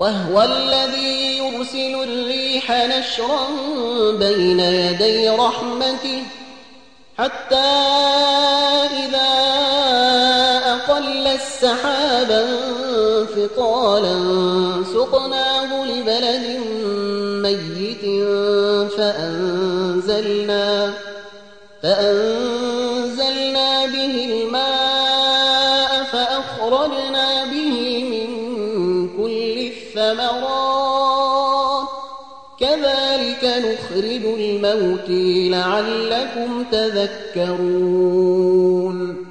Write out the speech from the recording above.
وهو الذي يرسل الريح نشرا بين يدي رحمته حتى إذا أقل السحابا ثقالا سقناه لبلد ميت فأنزلنا به الماء فأخرجنا به من كل الثمرات كذلك نخرج الموتى لعلكم تذكرون